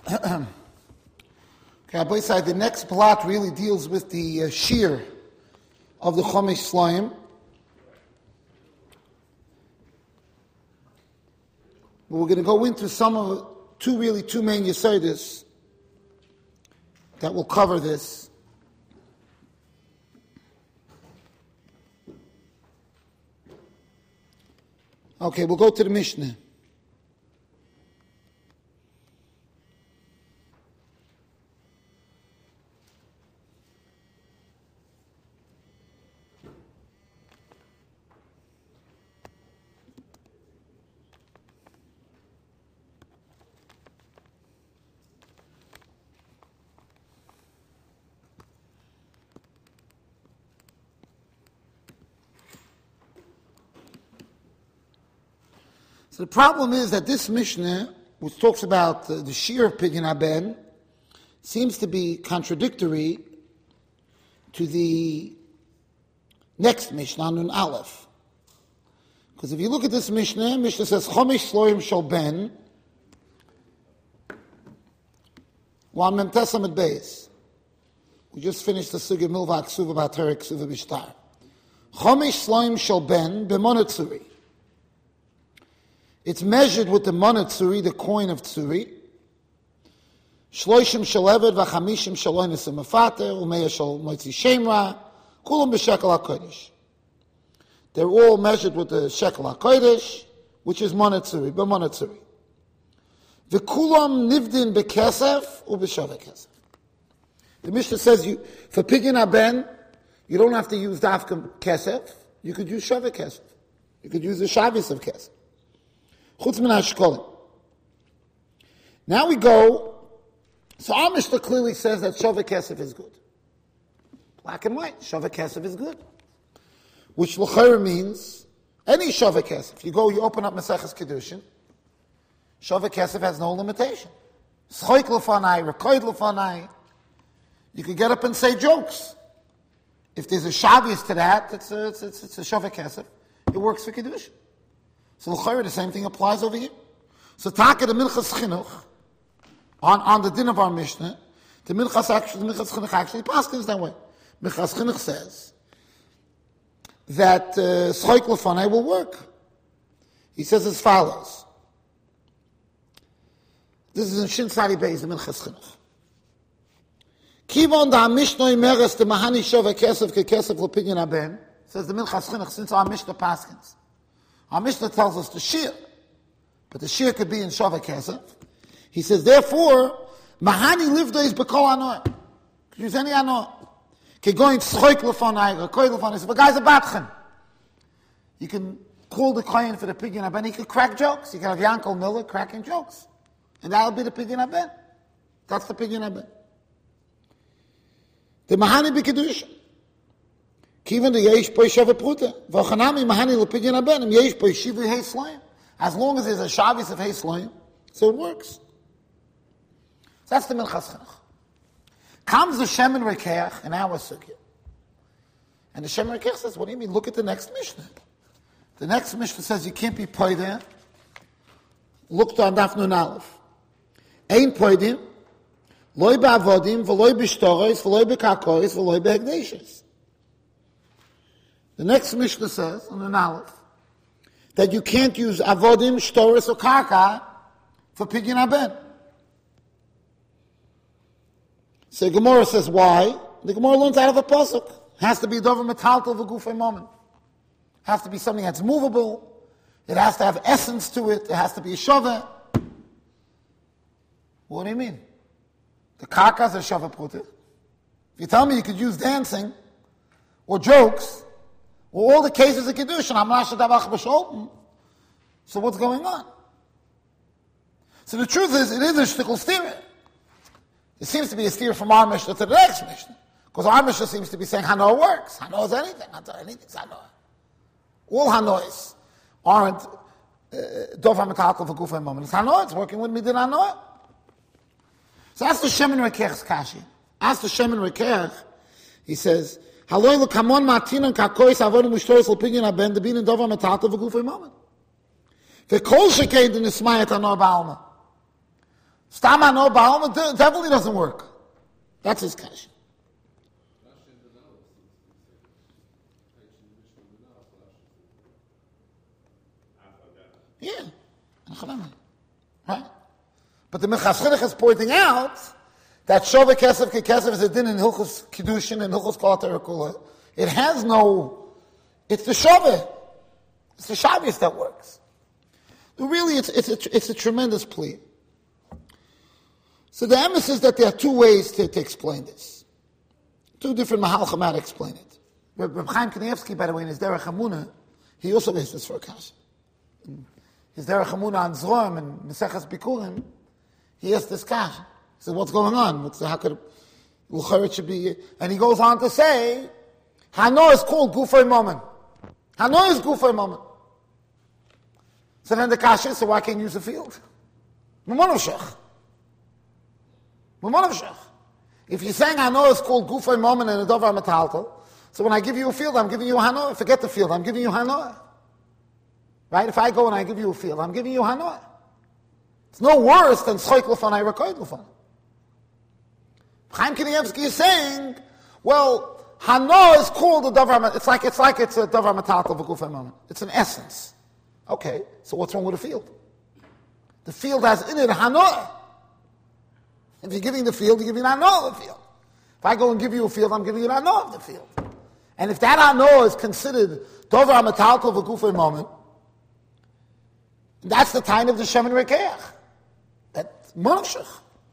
Okay, Abai Sai, the next plot really deals with the shear of the Chomesh Slayim. But we're going to go into two main Yesodis that will cover this. Okay, we'll go to the Mishnah. So the problem is that this Mishnah, which talks about the shear of Pidyon Haben, seems to be contradictory to the next Mishnah, Nun Aleph. Because if you look at this Mishnah, Mishnah says, Chomesh Shloim Shal Ben, while Memtesam at Beis. We just finished the Sugya Milva Ksuva Bater Ksuva Bishtar. Chomesh Shloim Shal Ben, B'monatzuri. It's measured with the mana tzuri, the coin of tzuri. Shloishim shaleved v'chamishim shaloinis amafater umeya shal moitzi shemra kulam b'shekel hakodesh. They're all measured with the shekel hakodesh, which is mana tzuri, b'mana tzuri. V'kulam nivdin b'kesef u'b'shaveh kesef. The Mishnah says for Pidyon Haben, you don't have to use dafka kesef. You could use shaveh kesef. You could use the shavis of kesef. Chutz min hashkolim. Now we go. So our Mishnah clearly says that shaveh kesef is good. Black and white, shaveh kesef is good. Which l'chayr means any shaveh kesef. You open up Maseches Kedushin. Shaveh kesef has no limitation. Schoik lefanai, rekoid lefanai. You could get up and say jokes. If there's a shavis to that, it's a shaveh kesef. It works for Kedushin. So the same thing applies over here. So Taka the Minchas Chinuch, on the din of our Mishnah, the Minchas Chinuch actually paskins that way. Minchas Chinuch says that Schoik Lefanai will work. He says as follows. This is in Shin Sari Beis, the Minchas Chinuch. Kivon da Mishnah Imeres the Mahani Shaveh Kesef ke Kesef L'Pidyon Haben, says the Minchas Chinuch, since our Mishnah paskins. Our Mishnah tells us the shear, but the shear could be in Shaveh Kesef. He says, therefore, Mahani livdays b'kol anoy. Could use any anoy. Kegoin tzchoik l'fonai, rekoid l'fonai. If a guy's a batchen, you can call the kohen for the Pidyon Haben. He could crack jokes. You can have Yankel Miller cracking jokes, and that'll be the Pidyon Haben. That's the Pidyon Haben. The Mahani b'kedusha. Kiven the yesh po shaveh pruta. V'chanami mahani l'pidyon haben. Im yesh po shivu hei slayim. As long as there's a shavis of hei slayim, so it works. So that's the Minchas Chinuch. Comes the Shemen Rekeach in our sugya. And the Shemen Rekeach says, what do you mean? Look at the next Mishnah. The next Mishnah says you can't be poider. Look on Daf Nun Aleph. Ein poidim, loy ba'avodim, v'loy b'shtoros, v'loy b'kakoris, v'loy b'hegdeshes. The next Mishnah says, on the Aleph, that you can't use avodim, shtoris, or karka for Pidyon Haben. So Gemara says, why? The Gemara learns out of a pasuk. Has to be dover metaltal v'gufay moment. Has to be something that's movable. It has to have essence to it. It has to be a shaveh. What do you mean? The karka is a shaveh pruta. If you tell me you could use dancing or jokes, or all the cases of Kedushin, so what's going on? So the truth is, it is a shtickle steer. It seems to be a steer from our Mishnah to the next Mishnah. Because our Mishnah seems to be saying Hanoah works. Hanoah is anything. Anything's Hanoah. All Hanoahs aren't Dov HaMetalkel for Gufay Moment. It's Hanoah. It's working with Midin Hanoah. So that's the Shemen Rekeach's kashi. As the Shemen Rekeach, he says, Haloi l'kamon ma'atinon kakois avodim u'shtoris l'pidyon haben debin in Dov HaMetalkel for Gufay Moment. V'kol shekein d'nismayet Hanoah ba'alma. Stam ano ba'alma definitely doesn't work. That's his kasha. Yeah. Right? But the Minchas Chinuch is pointing out that Shova Kesef Kekesef is a din in Hilchos Kiddushin and Hilchos Kol HaTorah. It has no, it's the Shova. It's the Shabbos that works. Really, it's a tremendous plea. So the emphasis is that there are two ways to explain this. Two different Mahalchim how to explain it. Reb Chaim Kanievsky, by the way, in his Derech Hamunah, he also raised this for a kasha. His Derech Hamunah on Zroim and Meseches Bikurim, he asked this kasha. He said, what's going on? How could it should be? And he goes on to say, Hano is called Gufay Moment. Hano is Gufay Moment. So then the kasha is, so why can't you use the field? Mamonavshech. If you're saying Hano is called Gufay Moment and a Dovar Metaltal, so when I give you a field, I'm giving you Hano. Forget the field, I'm giving you Hano. Right? If I go and I give you a field, I'm giving you Hano. It's no worse than Schoik Lefanai Rekoid Lefanai. Chaim Kanievsky is saying, well, Hano is called a Dovar, it's like it's a Dovar Metaltal of a Gufay Moment. It's an essence. Okay, so what's wrong with the field? The field has in it Hano. If you're giving the field, you're giving Hano of the field. If I go and give you a field, I'm giving you Hano of the field. And if that Hano is considered Dovar Metaltal of a Gufay Moment, that's the time of the Shemin Rekeach. That's Monashach.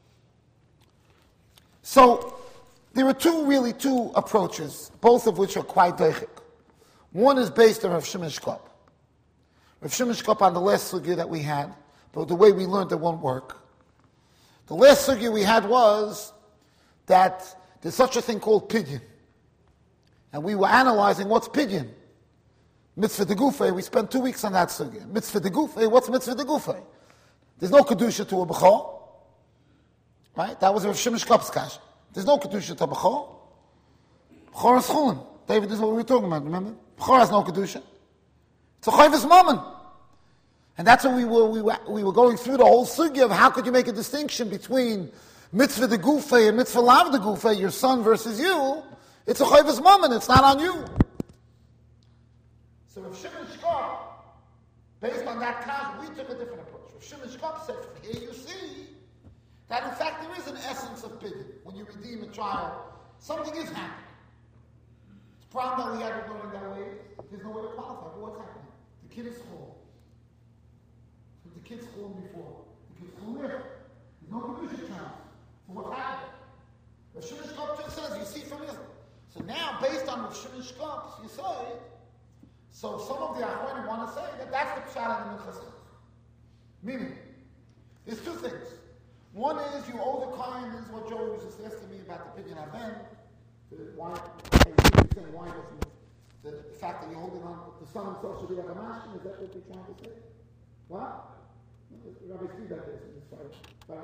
So, there are two approaches, both of which are quite deichik. One is based on Rav Shimon Shkop. Rav Shimon Shkop on the last sugya that we had, but the way we learned it won't work. The last sugya we had was that there's such a thing called pidyon. And we were analyzing what's pidyon. Mitzvah de Gufay, we spent 2 weeks on that sugya. Mitzvah de Gufay, what's Mitzvah de Gufay? There's no Kedusha to a Bechor. Right? That was Rav Shimon Shkop's kasha. There's no Kedusha to a Bechor. Bechor is Chulin. David, this is what we were talking about, remember? Bechor has no Kedusha. It's a Chayvus Mammon. And that's what we were going through the whole sugya of how could you make a distinction between Mitzvah de Gufay and Mitzvah Lav de Gufay, your son versus you. It's a Chayvus Mammon, it's not on you. So Rav Shimon Shkop, based on that kasha, we took a different approach. Rav Shimon Shkop said, from here you see that in fact there is an essence of pidyon. When you redeem a child, something is happening. It's a problem that we have been learning that way. There's no way to qualify for what's happening. The kid is home. The kid's home before. The kid's home there. There's no Kedusha child. So what's happening? Rav Shimon Shkop just says, you see from here. So now, based on Rav Shimon Shkop's, you say, so some of the Achronim want to say that that's the pshat in the Minchas Chinuch. Meaning, there's two things. One is you owe the coin. This is what Joey was just asking me about the pidyon aben. Why doesn't the fact that you're holding on, the son himself should be like a mashkin? Is that what you're trying to say? What? Rabbi Tzidek is in this fire.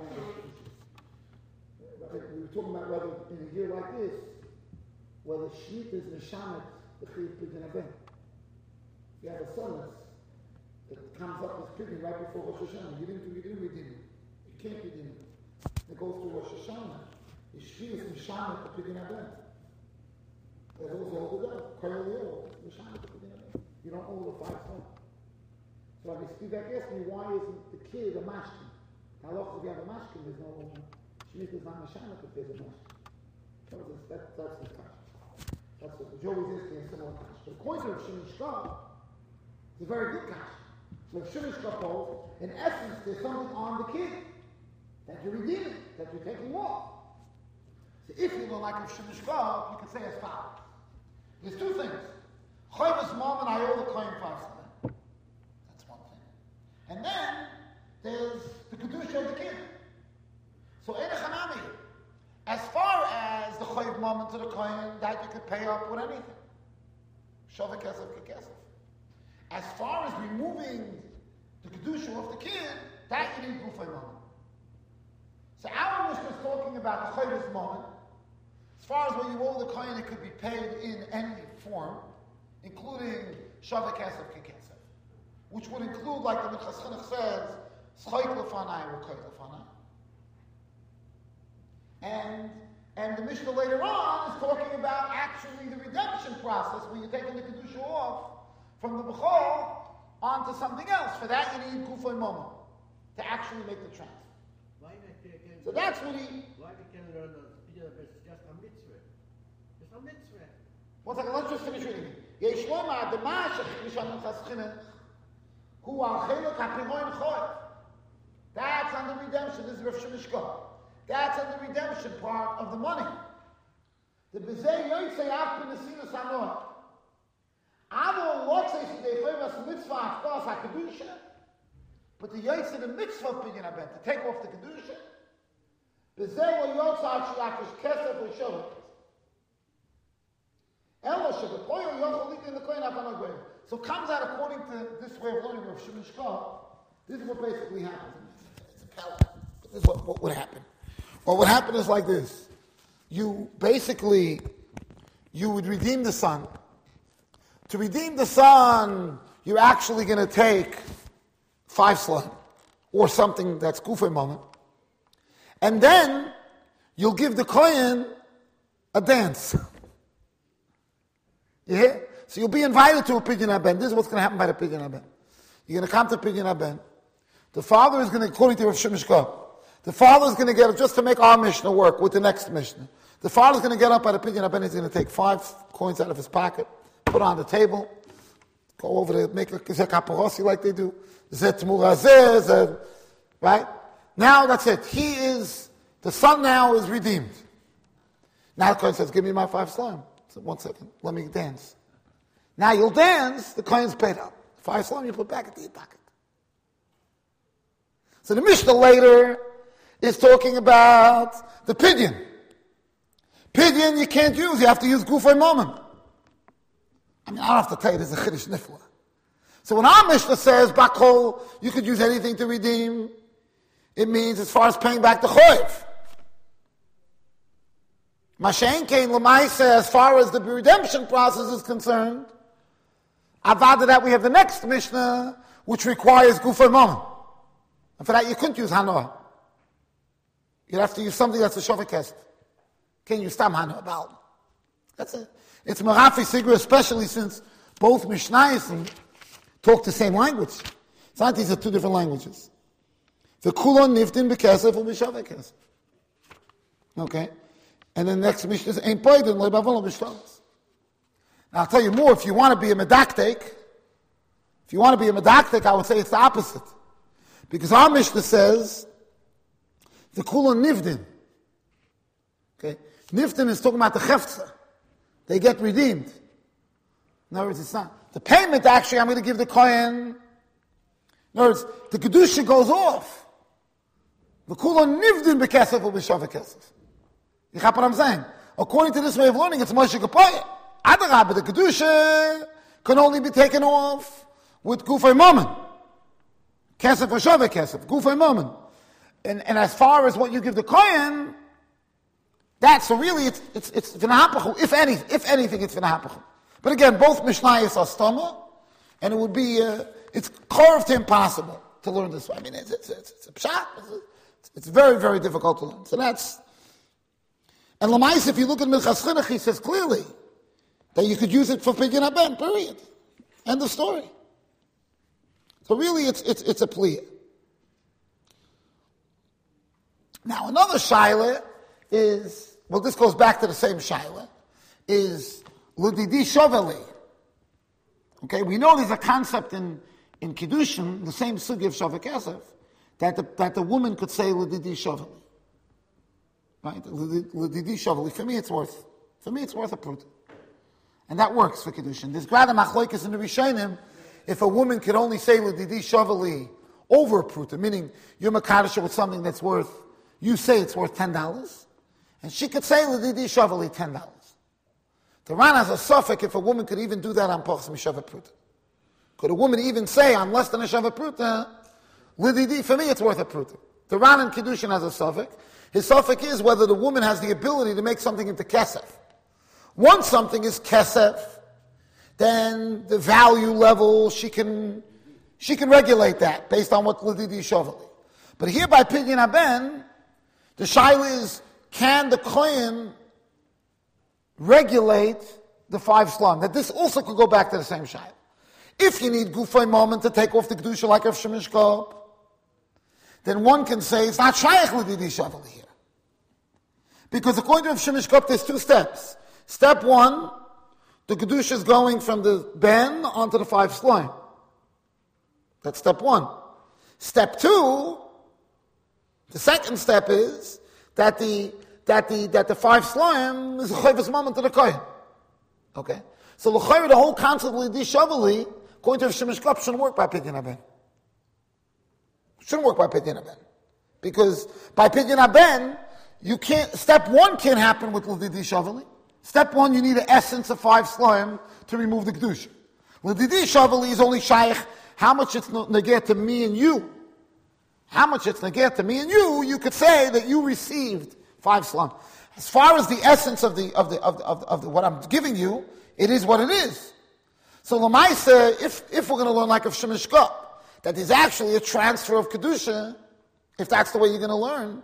We were talking about whether in a year like this, whether Shmit is Neshamet the Chiv pidyon aben. You have a son that comes up as pidyon right before Rosh Hashanah. You didn't redeem it. You can't redeem it. It goes through Rosh Hashanah. The Shvi is Mishamet the pidyon aben. There's also all the day. Koyal Yeo, Mishamet the pidyon aben. You don't owe the 5 cents. So Rabbi Spivak asked me, why isn't the kid a mashkin? How often if you have a mashkin, there's no Shmit is not Mishamet if there's a mashkin. That's the question. That's what the Joe was asking a similar question. So according to Shimon Shkop, it's a very good kasha. Rav Shimon Shkop holds, in essence, there's something on the kid that you're redeeming, that you're taking off. So if you don't like Rav Shimon Shkop, you can say as follows. There's two things. Chayvus mom and I owe the coin 5 cents. That's one thing. And then there's the kedusha of the kid. So in a chanami, as far as the chayv mom to the coin, that you could pay up with anything. Shavah kesef kekesef. As far as removing the kedusha of the kid, that you need gufay moment. So our Mishnah is talking about the chayvus moment. As far as when you owe the coin, it could be paid in any form, including shavah kesef kekesef, which would include, like the Minchas Chinuch says, schayk lefanai or kayk lefanai. And the Mishnah later on is talking about actually the redemption process where you're taking the Kedusha off from the Bechor onto something else. For that you need Gufay Moment to actually make the transfer. So that's what he... Why we can learn it's just a mitzvah? It's a mitzvah. One second, let's just finish reading it. Yesh lomar demashach mishanim chaschinah hu al chelok ha'pimoin choy. That's on the redemption. This is Rav Shemishka. That's on the redemption part of the money. The bezei yoytzei af b'nesinus hanoah. Avo lotzei shidei choyvas mitzvah afkas ha'kedusha. But the yoytzei the mitzvah of Pidyon HaBen, to take off the kedusha. Bezei lo yotzei ad shilakish kesef l'shovah. So it comes out according to this way of learning of Shemishka. This is what basically happens. It's a parallel. This is what would happen. What would happen is like this. You would redeem the son. To redeem the son, you're actually going to take 5 slime or something that's Gufay Moment. And then you'll give the Kohen a dance. You hear? So you'll be invited to a Pidyon HaBen. This is what's going to happen by the Pidyon HaBen. You're going to come to Pidyon HaBen. The father is going to, according to Rav Shemishka, the father is going to get up just to make our Mishnah work with the next Mishnah. The father is going to get up by the Pidyon HaBen. He's going to take 5 coins out of his pocket, put on the table, go over to make a kaparosi like they do. Right? Now that's it. The son now is redeemed. Now the Kohen says, give me my 5 slime. So 1 second, let me dance. Now you'll dance, the Kohen's paid up. 5 slime you put back into your pocket. So the Mishnah later is talking about the Pidyon. Pidyon you can't use, you have to use Gufay Moment. I don't have to tell you, this is a Chiddush Nifla. So when our Mishnah says, Bakol, you could use anything to redeem, it means as far as paying back the Choyev. Mashen Kain Lamaisa, as far as the redemption process is concerned, Avada that we have the next Mishnah, which requires Gufay Moment. And for that you couldn't use Hanoah. You'd have to use something that's a Shovek Kesef. Can't use Stam Hanoah Baal. That's it. It's Marafi Sigur, especially since both Mishnayos talk the same language. It's not these are 2 different languages. The Kulon Niftin Bekesef will be Shovek Kesef. Okay? And then the next Mishnah is Ein Poidin Leibavon B'Shtalos. Now I'll tell you more, if you want to be a Medaktek, I would say it's the opposite. Because our Mishnah says, the Kulon Nivdin. Okay? Nivdin is talking about the Cheftza. They get redeemed. In other words, it's not. The payment, actually, I'm going to give the Kohen. In other words, the Kedusha goes off. The Kulon Nivdin B'Kesef will be Shaveh Kesef. You have what I'm saying? According to this way of learning, it's Moshe Kapoye. Adarabah, the Kedusha can only be taken off with Gufay Moment. Kesef or Shaveh Kesef, Gufay Moment. And as far as what you give the Kohen, so really it's V'nahapachu. If anything, it's V'nahapachu. But again, both Mishnayos are Stoma, and it would be, it's carved impossible to learn this way. I mean, it's a pshat. It's very, very difficult to learn. So that's, and Lamais, if you look at Minchas Chinuch, he says clearly that you could use it for Pidyon HaBen, period. End of story. So really, it's a plea. Now, another shaila is, well, this goes back to the same shaila, is L'didi Shoveli. Okay, we know there's a concept in Kiddushin, the same sugi of Shaveh Kesef, that the woman could say L'didi Shoveli. Right? L'didi Shoveli. For me, it's worth a prut. And that works for Kiddushin. There's grada machloikis in the Rishonim, if a woman could only say L'didi Shoveli over a pruta, meaning you're Makadisha with something that's worth, you say it's worth $10, and she could say L'didi Shoveli $10. The Ran has a suffix if a woman could even do that on Pachs Mishavah Pruta. Could a woman even say on less than a Shavah Pruta, L'didi, for me it's worth a Pruta. The Ran in Kiddushin has a suffix. His suffix is whether the woman has the ability to make something into Kesef. Once something is Kesef, then the value level, she can regulate that based on what L'didi Shoveli. But here by Pidyon HaBen, the shaila is, can the Kohen regulate the 5 slum? That this also could go back to the same shayla. If you need gufay moment to take off the kedusha like Rav Shemishkop, then one can say it's not shaykh l'didi shavali here. Because according to Rav Shemishkop, there's 2 steps. Step 1, the kedusha is going from the ben onto the 5 slime. That's step 1. Step 2, the second step is that the 5 slime is a chayvus moment to the kohen. Okay, so the whole concept of l'didi shavali, according to Rav Shemishkop, shouldn't work by pidyon haben. Shouldn't work by pidyon haben, because by pidyon haben, you can't. Step 1 can't happen with l'didi shavali. Step 1, you need an essence of 5 slime to remove the kedusha. L'didi shavali is only shaykh how much it's negate to me and you. How much it's negate to me and you could say that you received 5 slime. As far as the essence of the what I'm giving you, it is what it is. So Lamaisa, if we're going to learn like of Shemishkop, that there's actually a transfer of kedusha, if that's the way you're going to learn,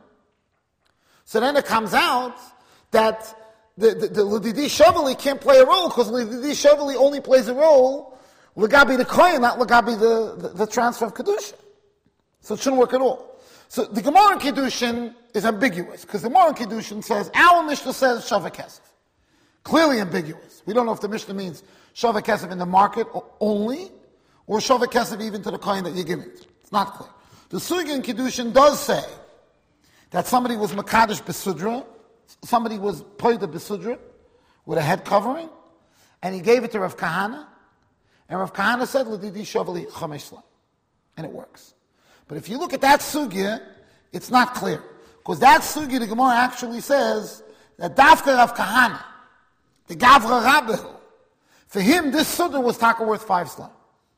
so then it comes out that the l'didi shavali can't play a role, because l'didi shavali only plays a role l'gabi the kohen, not l'gabi the transfer of kedusha. So it shouldn't work at all. So the Gemara in Kiddushin is ambiguous, because the Gemara in Kiddushin says, our Mishnah says Shavah Kesef. Clearly ambiguous. We don't know if the Mishnah means Shavah Kesef in the market only, or Shavah Kesef even to the coin that you're giving. It's not clear. The Sugya in Kiddushin does say that somebody was Makadish Besudra, somebody was Poida Besudra, with a head covering, and he gave it to Rav Kahana, and Rav Kahana said, L'didi Shavali Chamesh Slam. And it works. But if you look at that sugya, it's not clear. Because that sugya, the Gemara actually says that Dafka Rav Kahana, the Gavra Rabbehu, for him, this sugya was taka worth 5 slime.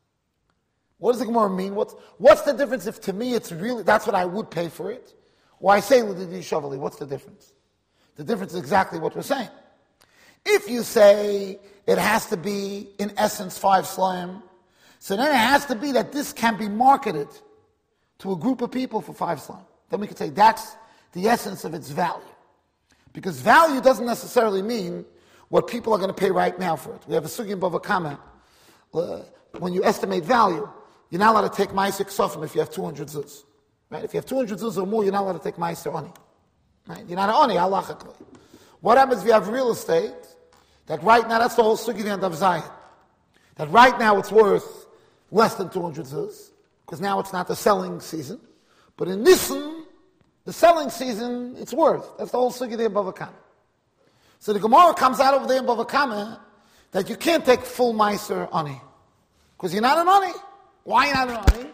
What does the Gemara mean? What's the difference if to me it's really, that's what I would pay for it? Or I say L'didi Shavali, what's the difference? The difference is exactly what we're saying. If you say it has to be, in essence, 5 slime, so then it has to be that this can be marketed to a group of people for 5 slime. Then we could say that's the essence of its value. Because value doesn't necessarily mean what people are going to pay right now for it. We have a sugi in Bava Kama. When you estimate value, you're not allowed to take ma'aser ksofim if you have 200 zuz. Right? If you have 200 zuz or more, you're not allowed to take ma'aser oni. Right? You're not an oni, halachically. What happens if you have real estate that right now, that's the whole sugi in Dav Zayin, that right now it's worth less than 200 zuz, because now it's not the selling season. But in Nisan, the selling season, it's worth. That's the whole sugi there in Bava Kama. So the Gemara comes out over there in Bava Kama that you can't take full meiser ani. Because you're not an ani. Why not an ani?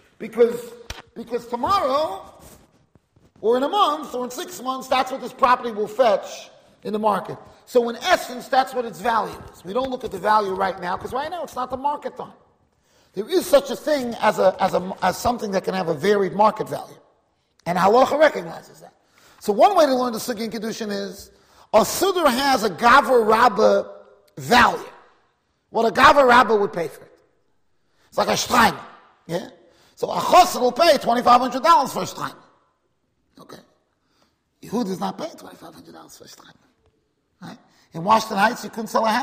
Because tomorrow, or in a month, or in 6 months, that's what this property will fetch in the market. So in essence, that's what its value is. We don't look at the value right now, because right now it's not the market time. There is such a thing as something that can have a varied market value. And halacha recognizes that. So one way to learn the sugi in Kiddushin is, a sudar has a gavra rabba value. What a gavra rabba would pay for it. It's like a shtrein. Yeah? So a chosr will pay $2,500 for a shtrein. Okay. Yehud does not pay $2,500 for a shtrein. Right? In Washington Heights, you couldn't sell a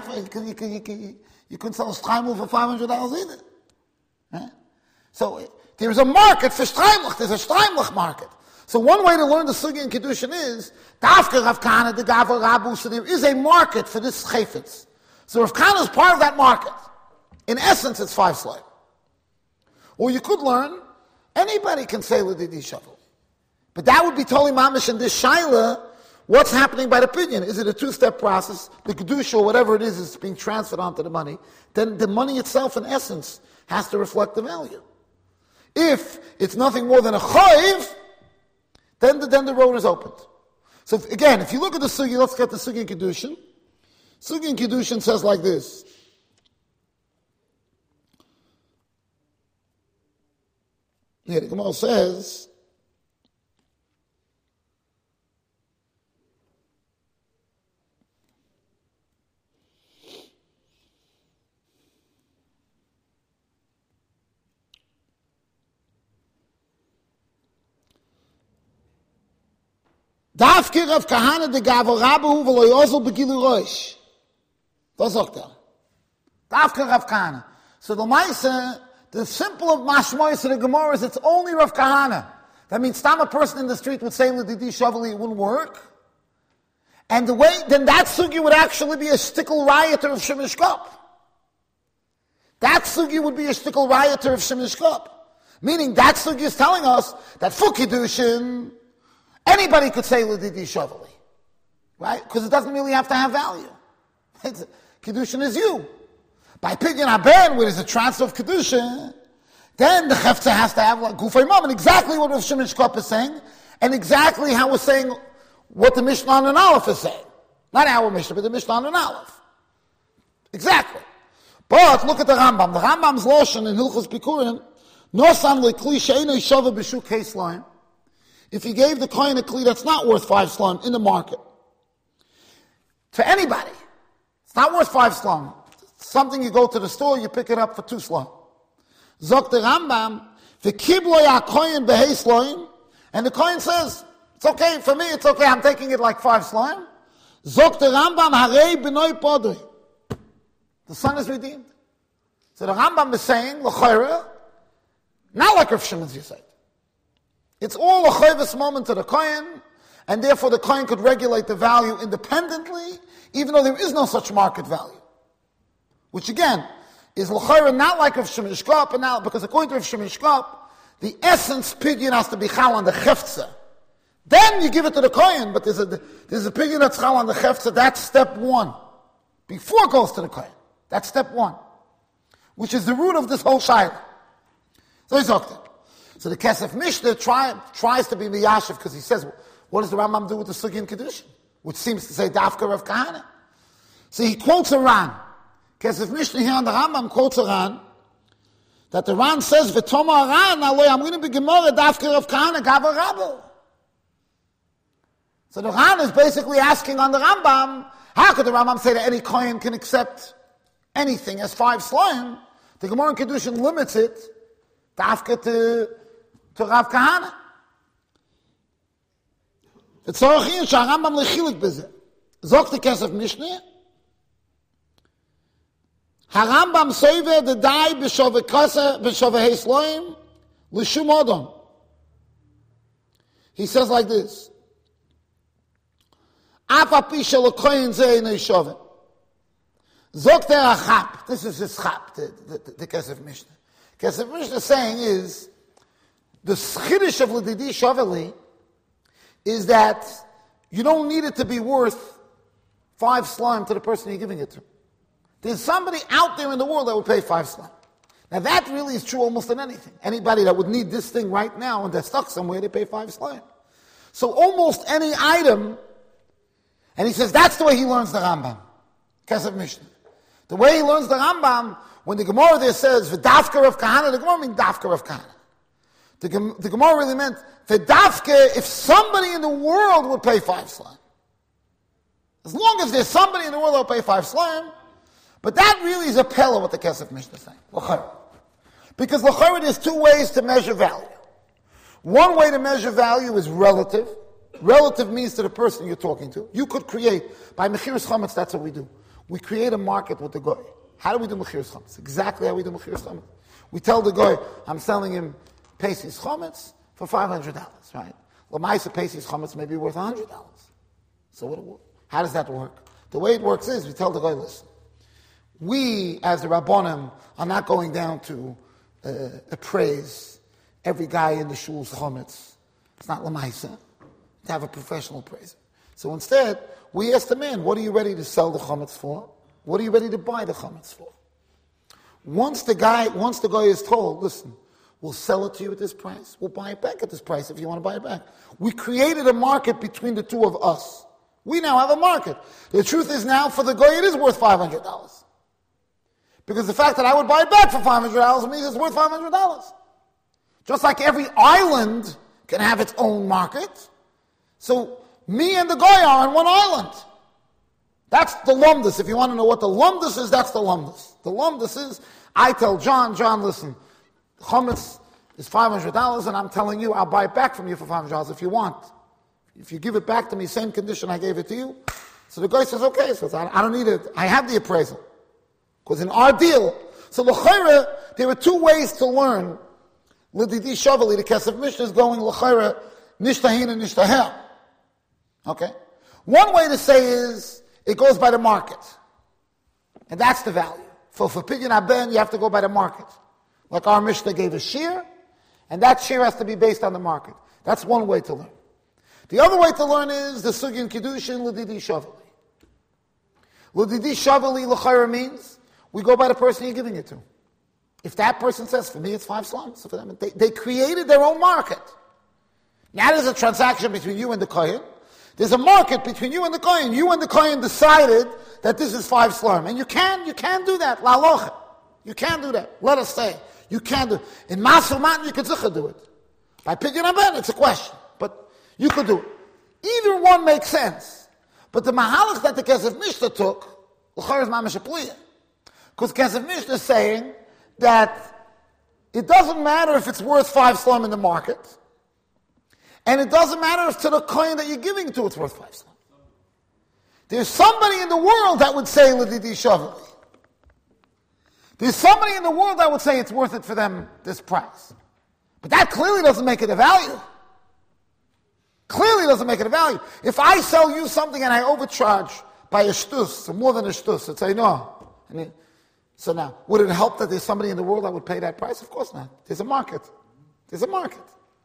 you couldn't sell a shtrein for $500 either. Right? So there's a market for Streimlich. There's a Streimlich market. So one way to learn the sugi in Kiddushin is Dafka Rav Kahana, the Gavra Rabu. So there is a market for this chayfetz. So Rav Kahana is part of that market. In essence, it's 5 slime. Or you could learn anybody can say L'didi Shavali, but that would be totally mamish in this shaila. What's happening by the opinion? Is it a 2-step process? The kedusha or whatever it is being transferred onto the money. Then the money itself, in essence, has to reflect the value. If it's nothing more than a chayiv, then the road is opened. So again, if you look at the sugi, let's get the sugi in Kiddushin. Sugi in Kiddushin says like this. Yeah, the Gemara says, Dafke Rav Kahana de Gavo Rabu v'lo yozel begilu roish. Das sagt Dafke Rav Kahana. So the Maisa, the simple of Mashmoyis of the Gemara is it's only Rav Kahana. That means a person in the street would say L'didi Shavali, it wouldn't work. And then that sugi would actually be a stickle rioter of Shemesh Kop. That sugi would be a stickle rioter of Shemesh Kop. Meaning that sugi is telling us that for Kiddushin, anybody could say L'didi Shavali. Right? Because it doesn't really have to have value. Kiddushin is you. By Pidyon Haben, where there's a transfer of Kiddushin, then the Chefza has to have like Gufay Mom, and exactly what Rav Shimon Shkop is saying, and exactly how we're saying what the Mishnah on an Aleph is saying. Not our Mishnah, but the Mishnah on an Aleph. Exactly. But look at the Rambam. The Rambam's Loshen in Hilchos Bikurim, Nosan lekli she'eino yishava b'shuk haslaim. If you gave the coin a kli that's not worth 5 slime in the market, to anybody, it's not worth 5 slime. Something you go to the store, you pick it up for 2 slime. Zok the Rambam, v'kiblo ya koyin behei slime, and the coin says, it's okay, for me it's okay, I'm taking it like 5 slime. Zok the Rambam, harei b'noi podri. The son is redeemed. So the Rambam is saying, l'chayra, not like Rav Shimon's you said. It's all a chayvus moment to the coin, and therefore the coin could regulate the value independently, even though there is no such market value. Which again, is l'chayra not like Rav Shimon Shkop, and now, because according to Rav Shimon Shkop, the essence pidyon has to be chal on the chefza. Then you give it to the kohen, but there's a pidyon that's chal on the chefza, that's step 1. Before it goes to the kohen. That's step 1. Which is the root of this whole shayla. So he's talking. So the Kesef Mishnah tries to be miyashiv, because he says, what does the Rambam do with the Sugi and Kedushin? Which seems to say Dafka Rav Kahana. So he quotes a Ran. Kesef Mishnah here on the Rambam quotes a Ran, that the Ran says, V'toma Ran, I'm going to be Gemara Dafka Rav Kahana, Gava Rabbo. So the Ran is basically asking on the Rambam, how could the Rambam say that any kohen can accept anything as 5 slime? The Gemara in Kedushin limits it, Dafka to Rav Kahana. It's so here, Rambam lechilik b'zeh. Zok the Kesef Mishnah, Harambam soiver the dai b'shoveh heisloim l'shum odom. He says like this: Afa pi shel kohen zeh no yishoveh. Zok der achap. This is his chap, the Kesef Mishnah. Kesef Mishnah saying is the chiddush of l'didi shoveli is that you don't need it to be worth 5 slime to the person you're giving it to. There's somebody out there in the world that would pay 5 slime. Now that really is true almost in anything. Anybody that would need this thing right now and they're stuck somewhere, they pay 5 slime. So almost any item, and he says that's the way he learns the Rambam. Kesef Mishnah. The way he learns the Rambam, when the Gemara there says, V'dafka Rav Kahana, the Gemara means Dafka Rav Kahana. The Gemara really meant, V'dafka, if somebody in the world would pay 5 slime. As long as there's somebody in the world that will pay 5 slime, but that really is a pella what the Kesef Mishnah is saying. L'chayr. Because l'chayr, there's 2 ways to measure value. One way to measure value is relative. Relative means to the person you're talking to. You could create, by Mechiras Chametz, that's what we do. We create a market with the goy. How do we do Mechiras Chametz? Exactly how we do Mechiras Chametz. We tell the goy, I'm selling him Pesach Chametz for $500, right? L'maisa Pesach Chametz may be worth $100. So how does that work? The way it works is, we tell the goy, listen, we, as the Rabbonim, are not going down to appraise every guy in the shul's chametz. It's not l'maisa to have a professional appraiser. So instead, we ask the man, what are you ready to sell the chametz for? What are you ready to buy the chametz for? Once the guy is told, listen, we'll sell it to you at this price. We'll buy it back at this price if you want to buy it back. We created a market between the 2 of us. We now have a market. The truth is now, for the guy, it is worth $500. Because the fact that I would buy it back for $500 means it's worth $500. Just like every island can have its own market. So me and the guy are on one island. That's the lumdus. If you want to know what the lumdus is, that's the lumdus. The lumdus is, I tell John, listen, chametz is $500 and I'm telling you I'll buy it back from you for $500 if you want. If you give it back to me, same condition I gave it to you. So the guy says, okay, so I don't need it. I have the appraisal. Because in our deal, so l'chayra, there are two ways to learn. L'didi shavali, the Kesef Mishnah is going l'chayra, nishtahin and nishtahel. Okay? One way to say is, it goes by the market. And that's the value. For Pidyon Haben, you have to go by the market. Like our Mishnah gave a shear, and that shear has to be based on the market. That's one way to learn. The other way to learn is the Sugyan Kiddushin L'didi Shavali. L'didi Shavali l'chayra means we go by the person you're giving it to. If that person says, for me it's 5 slams, so for them, they created their own market. Now there's a transaction between you and the Kohen. There's a market between you and the Kohen. You and the Kohen decided that this is 5 slams. And you can do that. La locha. You can do that. Let us say. You can do it. In Masul Matan, you can do it. By Pidyon Haben, it's a question. But you could do it. Either one makes sense. But the mahalach that the Kesef Mishnah took, l'chayr is mamash apliya. Because Kesef Mishnah is saying that it doesn't matter if it's worth 5 slams in the market, and it doesn't matter if to the coin that you're giving to it's worth 5 slams. There's somebody in the world that would say l'didi shavali. There's somebody in the world that would say it's worth it for them, this price. But that clearly doesn't make it a value. Clearly doesn't make it a value. If I sell you something and I overcharge by a shtus, so more than a shtus, I'd say no. So now, would it help that there's somebody in the world that would pay that price? Of course not. There's a market. There's a market.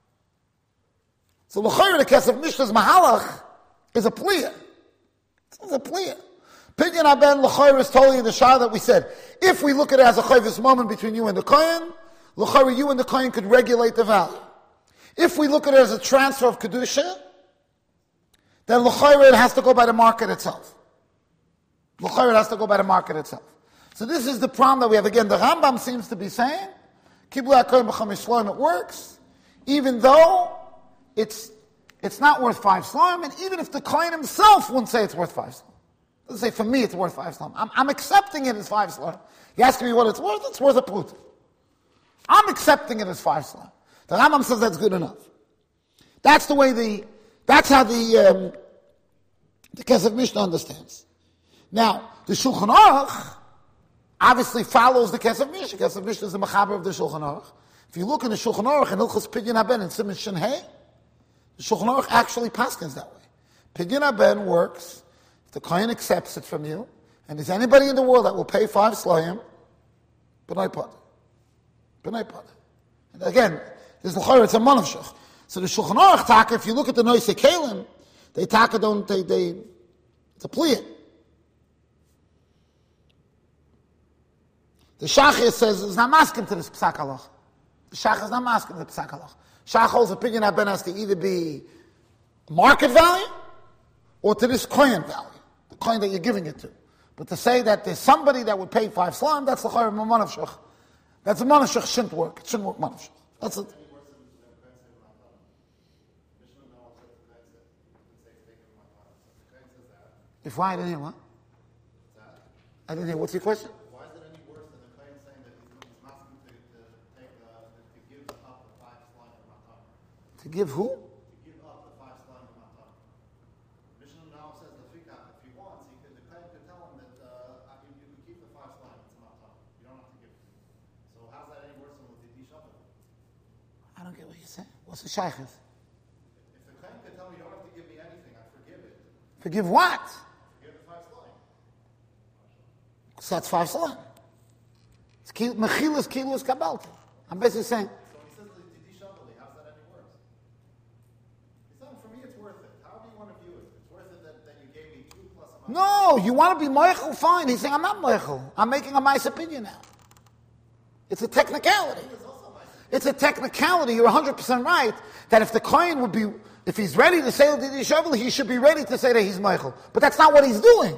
So l'chayr, the Kesef Mishnah's mahalach is a pliya. It's a pliya. Pidyon Haben l'chayr is totally in the shah that we said. If we look at it as a chayvus moment between you and the kohen, l'chayr, you and the kohen could regulate the value. If we look at it as a transfer of kedusha, then l'chayr it has to go by the market itself. L'chayr it has to go by the market itself. So this is the problem that we have. Again, the Rambam seems to be saying, Kibla HaKohen b'chamesh slime, it works, even though it's not worth 5 slime, and even if the Kohen himself wouldn't say it's worth 5 slime. Doesn't say, for me it's worth 5 slime. I'm accepting it as 5 slime. He asks me what it's worth a prut. I'm accepting it as 5 slime. The Rambam says that's good enough. That's how the Kesef Mishnah understands. Now, the Shulchan Aruch obviously follows the Kesef Mishnah. Kesef Mishnah is the Mechaber of the Shulchan Aruch. If you look in the Shulchan Aruch and Hilchos Pidyon Haben and Siman Shin Hey, the Shulchan Aruch actually paskins that way. Pidyon Haben works if the Kohen accepts it from you, and there's anybody in the world that will pay 5 slayim, b'nai pada. B'nai pada. And again, this l'chayr, it's a manavshach. So the Shulchan Aruch taka, if you look at the Noisei Kelim, they taka don't, it's a pliya. The Shachar says it's not masking to this psak halach. The Shachar is not masking to the psak halach. Shachar's opinion Haben has to either be market value or to this coin value, the coin that you're giving it to. But to say that there's somebody that would pay 5 slime, that's the chayr of manavshach. That's a manavshach shouldn't work. It shouldn't work manavshach. That's it. If why? I didn't hear what? I didn't hear. What's your question? Why is it any worse than the claim saying that he's asking to give up the 5 slime of matan? To give who? To give up the 5 slime of matan. Mishnah now says the fikach, if he wants, the claim could tell him that you can keep the 5 slime, it's matan. You don't have to give it. So how's that any worse than with the shavah? I don't get what you're saying. What's the shaykhis? If the claim could tell me you don't have to give me anything, I forgive it. Forgive what? Forgive the 5 slime. So that's 5 slime. It's mechilas kilus kabalti. I'm basically saying. So he says the didi shavali, how's that any worse? He's saying for me it's worth it. How do you want to view it? It's worth it that you gave me 2 plus a matan. No, you want to be moichel, fine. He's saying, I'm not moichel. I'm making a nice opinion now. It's a technicality. It's a technicality. You're 100% right that if the Kohen would be, if he's ready to say the Didi Shavali, he should be ready to say that he's moichel. But that's not what he's doing.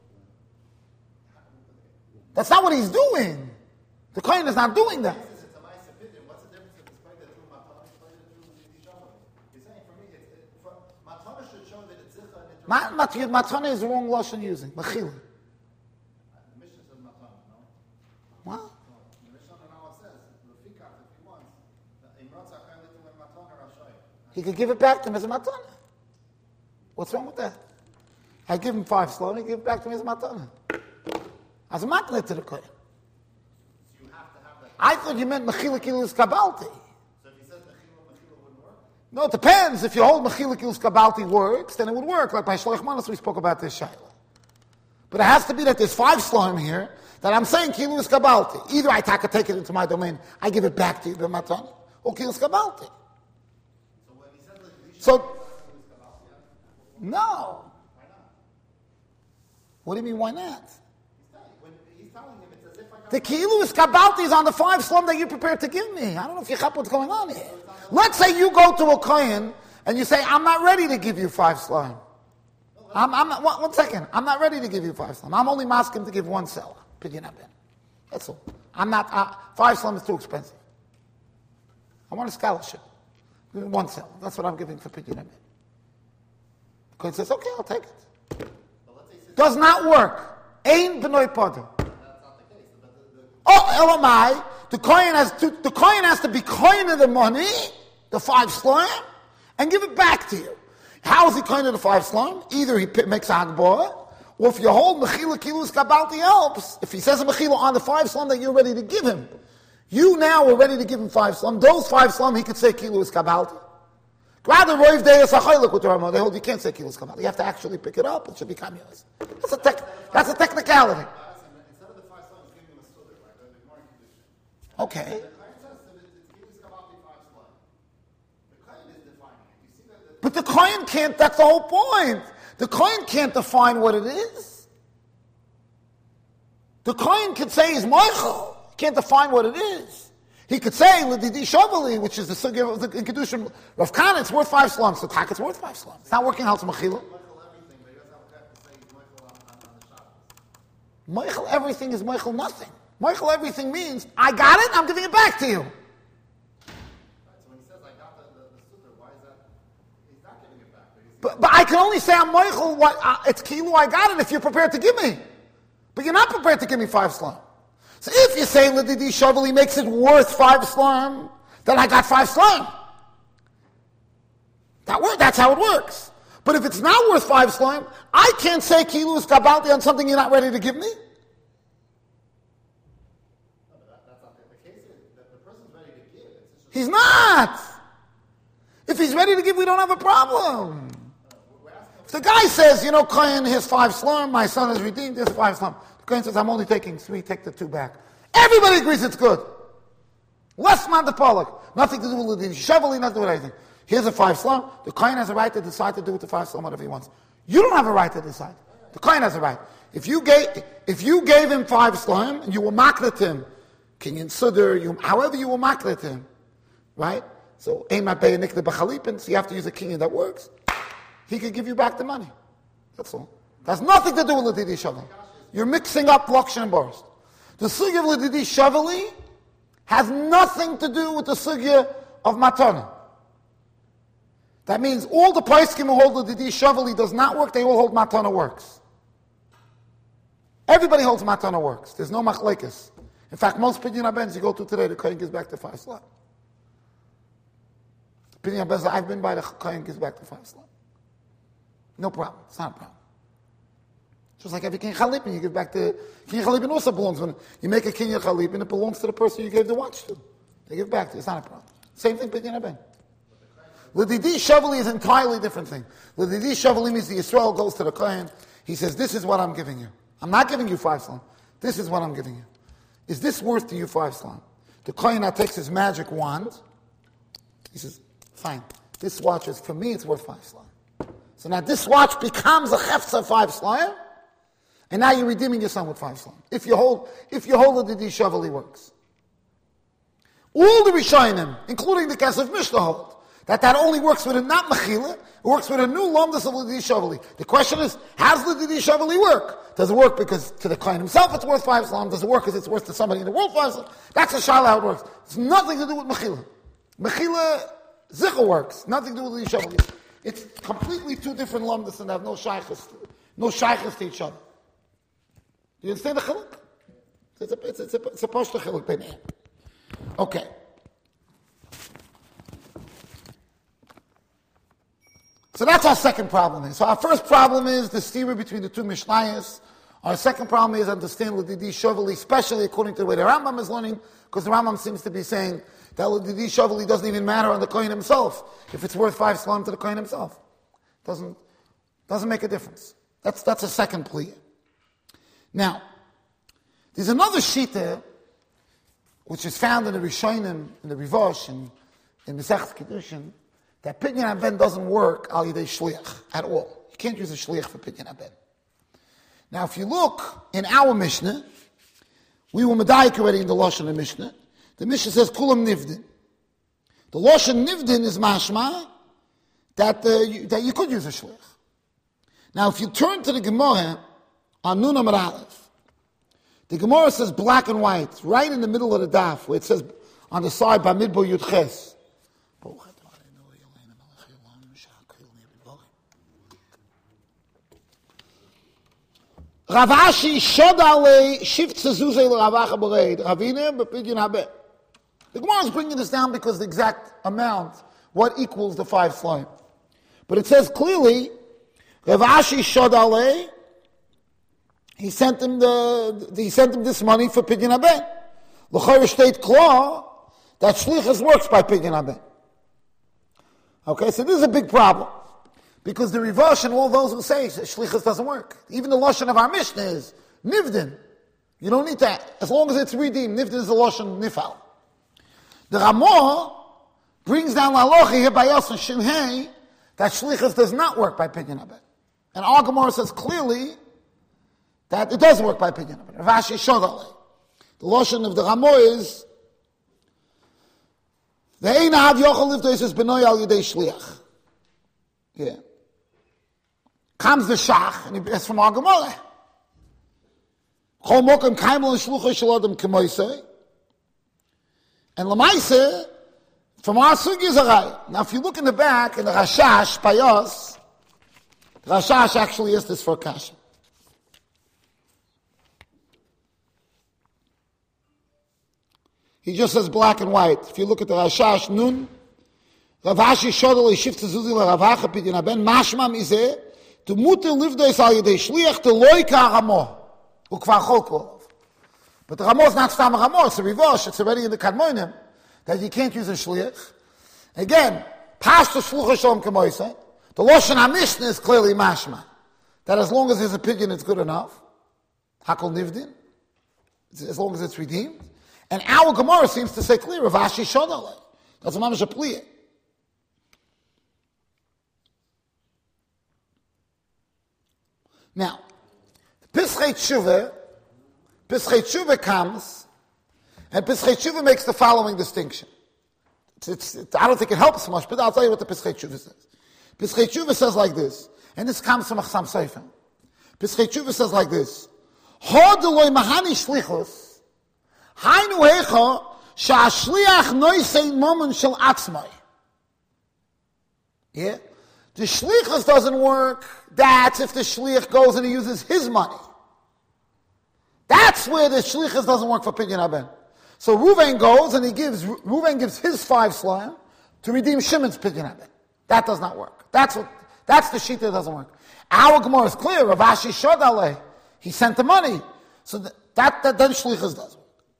That's not what he's doing. The Kohen is not doing that. It's a nice opinion. What's the difference if it's played through matan, it's played through the didi shavali? He's saying for me, matan should show that it's zicha and Matana is the wrong lashon using. Mechila. The Mishnah says matan, no? What? The Mishnah now says, the fikach, if he wants, He could give it back to him as a matana. What's wrong with that? I give him 5 slime, he give it back to me as matana. As a matana to the kohen. You have to have that. I thought you meant mechila kilus kabalti. So if he says mechila wouldn't work? No, it depends. If you hold mechila kilus kabalti works, then it would work. Like by Shalach Manas we spoke about this shayla. But it has to be that there's 5 slime here, that I'm saying kilus kabalti. Either I take it into my domain, I give it back to you, matana, or kilus kabalti. So when he says that he should So, no. why not? What do you mean, why not? When he's telling him, it's as if I got The kilus kabalti is on the 5 slum that you're prepared to give me. I don't know if you have what's going on here. Let's say you go to a kohen and you say, I'm not ready to give you 5 slum. I'm not, one second. I'm not ready to give you 5 slum. I'm only asking to give 1 selah. Pidyon haben. That's all. I'm not, 5 slum is too expensive. I want a scholarship. Give me 1 selah. That's what I'm giving for pidyon haben. The kohen says, okay, I'll take it. Does not work. Ein b'noi poder. Oh, Elamai, the kohen has to be kohen of the money, the 5 slime, and give it back to you. How is he kohen of the 5 slime? Either he makes a hagbah, or if you hold mechila kilus kabalti helps. If he says a mechila on the 5 slime that you're ready to give him, you now are ready to give him 5 slime. Those 5 slime he could say kilus kabalti. Rather, roiv deyas achaylik with the Rama. They hold you can't say kilus kabalti. You have to actually pick it up. It should become yours. That's a technicality. Instead of the 5 slime, he's giving him a sudar, right? The more condition. Okay. The kohen says that it's kilus kabalti 5 slime. The kohen is defining it. You see that? But the kohen can't, that's the whole point. The kohen can't define what it is. The kohen could say he's Michael. He can't define what it is. He could say, L'didi Shavali, which is the sugya of the Kedushin, Rav Kana, it's worth 5 slums. The tak, it's worth 5 slums. It's not working out to Mechila. Michael everything is Michael nothing. Michael everything means, I got it, I'm giving it back to you. Right, so when he says, I got the sudar, why is that? He's not giving it back. But I can only say I'm Michael, it's Kilu, I got it if you're prepared to give me. But you're not prepared to give me 5 slum. So if you say L'didi Shavali makes it worth 5 slum, then I got 5 slum. That's how it works. But if it's not worth 5 slum, I can't say Kilu is Kabalti on something you're not ready to give me. That's not the case. The person's ready to give. It's just He's not. If he's ready to give, we don't have a problem. If the guy says, Kohen, here's 5 slum, my son is redeemed, here's 5 slum. The Kohen says, I'm only taking 3, take the 2 back. Everybody agrees it's good. Less man the Pollock. Nothing to do with the Shavali, nothing to do with anything. Here's a 5 slum. The Kohen has a right to decide to do with the 5 slum whatever he wants. You don't have a right to decide. The Kohen has a right. If you gave him 5 slum and you were maklet him, Kinyan Sudar, however you were maklet him, right? So so you have to use a kinyan that works. He could give you back the money. That's all. That's nothing to do with L'didi Shavali. You're mixing up Lokshan and Borst. The sugya of L'didi Shavali has nothing to do with the sugya of Matana. That means all the Paiskim who hold L'didi Shavali does not work, they all hold Matana works. Everybody holds Matana works. There's no machlekes. In fact, most Pidyon HaBens you go to today, the Kohen gives back the 5 slot. Pidyon HaBens I've been by, the Kohen gives back the 5 slot. No problem. It's not a problem. Just like every Kinyan Chalipin, you give back the... Kinyan Chalipin also belongs... When you make a Kinyan Chalipin, it belongs to the person you gave the watch to. They give back to you. It's not a problem. Same thing, Pidyon HaBen. L'didi Shavali is an entirely different thing. L'didi Shavali means the Yisrael goes to the Kohen. He says, this is what I'm giving you. I'm not giving you 5 slum. This is what I'm giving you. Is this worth to you 5 slum? The Kohen now takes his magic wand. He says, fine. This watch is, for me, it's worth 5 slum. So now this watch becomes a chefza of 5 slum. And now you're redeeming your son with 5 slum. If you hold the L'didi Shavali works. All the Rishonim, including the Kesef Mishnah, hold that only works with a not mechila, it works with a new lomdus of L'didi Shavali. The question is, how does L'didi Shavali work? Does it work because to the Kohen himself it's worth 5 slum? Does it work because it's worth to somebody in the world 5 slum? That's a shayla how it works. It's nothing to do with mechila. Mechila zicha works, nothing to do with L'didi Shavali. It's completely 2 different lomdus and have no shaykhs to each other. Do you understand the chiluk? It's a poshta chiluk b'nei. Okay. So that's our second problem. So our first problem is the stira between the two Mishnayos. Our second problem is understand L'didi Shoveli, especially according to the way the Rambam is learning, because the Rambam seems to be saying that L'didi Shoveli doesn't even matter on the Kohen himself, if it's worth 5 slime to the Kohen himself. Doesn't make a difference. That's a second plea. Now, there's another shita, which is found in the Rishonim, in the Rivosh, and in Masechet Kiddushin, that Pidyon Haben doesn't work al yidei shliach at all. You can't use a shliach for Pidyon Haben. Now, if you look in our Mishnah, we were medayik already in the Lashon of Mishnah. The Mishnah says kulam nivdin. The Lashon nivdin is mashma that you could use a shliach. Now, if you turn to the Gemara on Nun Amar Aleph, the Gemara says black and white, right in the middle of the daf, where it says on the side by Midbo Yud Ches. Rav Ashi Shodale Shift Zuzay Ravacha Bereid Ravine Bepidyon Habe. The Gemara is bringing this down because the exact amount, what equals the 5 slime. But it says clearly, Rav Ashi Shodale, he sent him this money for Pidyon Habe. L'chayr state klaw that shlichus works by Pidyon Habe. Okay, so this is a big problem. Because the Rivosh and all those who say shlichus doesn't work. Even the Lashon of our Mishnah is nivdin. You don't need that. As long as it's redeemed, nivdin is the Lashon nifal. The Ramah brings down l'alochi here by us and Shinhei that shlichus does not work by Pidyon Haben. And our Gemara says clearly that it does work by Pidyon Haben. Rav Ashi Shodale. The Lashon of the Ramah is the Ein Av Yochel Livdo is Benoy Al Yidei Shliach. Yeah. Comes the Shach, and it's from our Gemara. Chol mokem kaimel shlucha shalodem kemoisei. And Lamaise, from our sugi is a rai. Now, if you look in the back, in the Rashash, by us, the Rashash actually is this for Kasha. He just says black and white. If you look at the Rashash, Nun, Rav Ashi Shodale Shift Zuzi LaRavacha Pidyon Haben, Mashma Mizeh, to muter livdois al yedei shliach to loika Ramah. Ukvar Cholkov. But the Ramah is not Stam Ramah, it's a Rivosh, it's already in the Kadmonim, that you can't use a shliach. Again, past the shlucha shalom kemoisei, the Lashon HaMishnah is clearly mashma, that as long as there's a pidyon, it's good enough. Hakol nivdin, as long as it's redeemed. And our Gemara seems to say clear, Rav Ashi Shodale. That's a mamash a pliyah. Now, Pischei Tshuva comes, and Pischei Tshuva makes the following distinction. I don't think it helps much, but I'll tell you what the Pischei Tshuva says. Pischei Tshuva says like this, and this comes from Achsam Sefer. Pischei Tshuva says like this: Ho deloi mahani shlichus, hainu hecha sha'ashliach noisei momon shel atzmai. Yeah? The shlichus doesn't work. That's if the shliach goes and he uses his money. That's where the shlichus doesn't work for Pidyon Haben. So Reuven goes and Reuven gives his 5 slime to redeem Shimon's Pidyon Haben. That does not work. That's the sheet that doesn't work. Our Gemara is clear. Rav Ashi Shodale, he sent the money. So that then shlichus does work.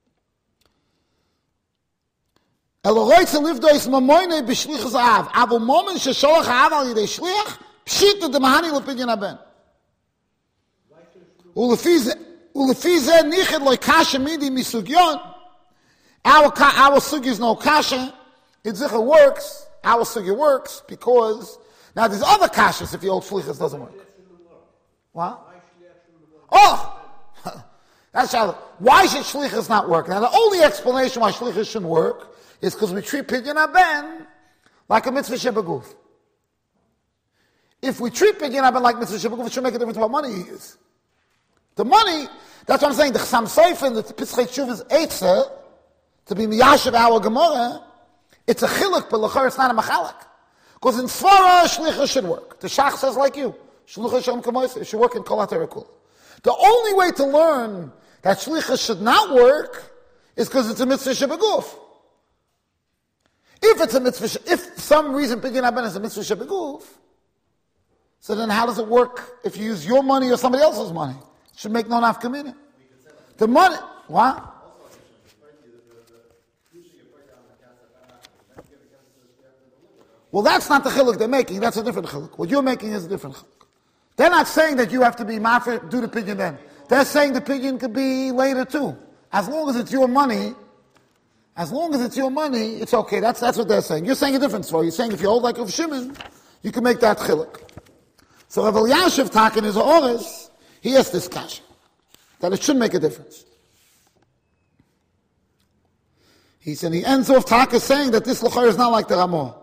Elohoitze livdois mamoine b'shlichus av. Avo momen shesholach av al yidei shliach, pshita demahani lepidyon haben. Ulefize nichid loy kasha midi misugyon. Our sugi is no kasha. It works. Our sugi works because now there's other kashas if the old shlichus doesn't work. What? Oh, that's how. Why should shlichus not work? Now the only explanation why shlichus shouldn't work is because we treat Pidyon Haben like a mitzvah shebeguf. If we treat Pidyon Haben like mitzvah shebeguf, it should make a difference what money he is. The money, that's what I'm saying, the Chasam Sofer and the Pischei Tshuva's Eitzah, to be miyashav our Gemara, it's a chiluk, but l'chor it's not a machalak. Because in Svara, shlichus should work. The Shach says like you, shluchah shalom kamois, it should work in Kol HaTorah. The only way to learn that shlichus should not work is because it's a mitzvah shebeguf. If it's a mitzvah, if some reason Pidyon Haben is a mitzvah shebeguf, So then how does it work if you use your money or somebody else's money? It should make no nafkamina. The money, what? Well, that's not the chiluk they're making. That's a different chiluk. What you're making is a different chiluk. They're not saying that you have to be mafir, do the pidyon then. They're saying the pidyon could be later too. As long as it's your money, it's okay. That's what they're saying. You're saying a different story. You're saying if you hold like Rav Shimon, you can make that chiluk. So Rav Elyashiv Taken is Oris, he has this kasha, that it should make a difference. He ends off Taka saying that this L'chor is not like the Ramah.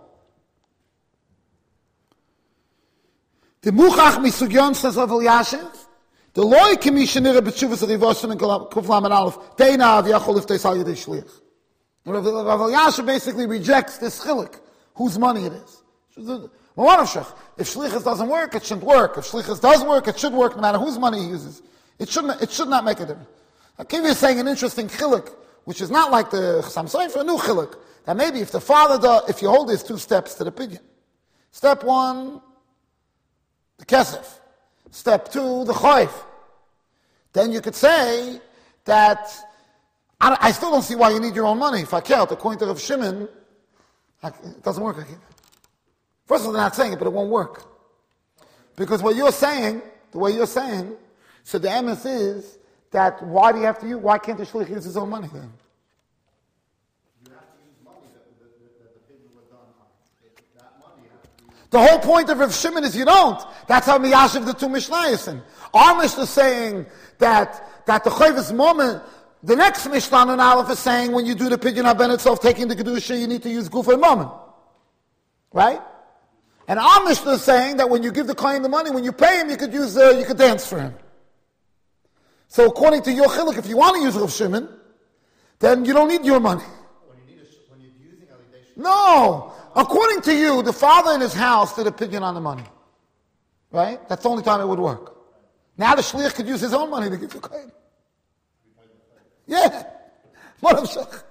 The Muchach Misugyon says Rav Elyashiv, the loy commissioner b'tshuvas of Rivoshim and Kuflam and Aleph, Teina v'yachol if teisal yedei shliach. Rav Elyashiv basically rejects this chiluk, whose money it is. If shlichus doesn't work, it shouldn't work. If shlichus does work, it should work no matter whose money he uses. It should not make a difference. Akiva is saying an interesting chiluk, which is not like the Chassam Sofer, a new chiluk, that maybe if the father if you hold these two steps to the pidyon. Step one, the kesef. Step two, the choif. Then you could say that, I still don't see why you need your own money. If I count, according to Rav Shimon, it doesn't work like that. First of all, they're not saying it, but it won't work. Because what you're saying, the way you're saying, so the emes is that why can't the shlich use his own money then? You have to use money that the pidyon was done on. That money has to be used. The whole point of Rav Shimon is you don't. That's how Miyashiv the two Mishnayos. Our Mishnah is saying that the Chayvus moment, the next Mishnah on Aleph is saying when you do the pidyon haben itself, taking the Kedusha, you need to use Gufay Moment. Right? And our Mishnah is saying that when you give the Kohen the money, when you pay him, you could dance for him. So according to your chiluk, if you want to use Rav Shimon, then you don't need your money. When you're using alidation. No! According to you, the father in his house did a pidyon on the money. Right? That's the only time it would work. Now the shliach could use his own money to give the Kohen. Yeah. Monav